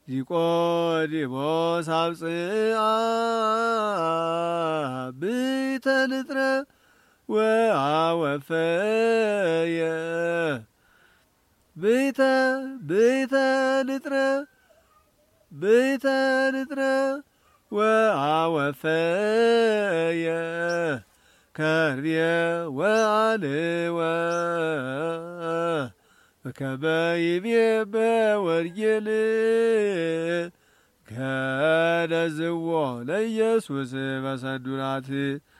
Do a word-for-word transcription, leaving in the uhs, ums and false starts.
ኒቆዲሞስ አብጽአ ብእተ ንጥረ ወአወፈየ ብእተ ብእተ ንጥረ ብእተ ንጥረ ወአወፈየ ከርየ ወአልወ በከመ ይቤ በወንጌል ገነዝዎ ለኢየሱስ በሰዱናት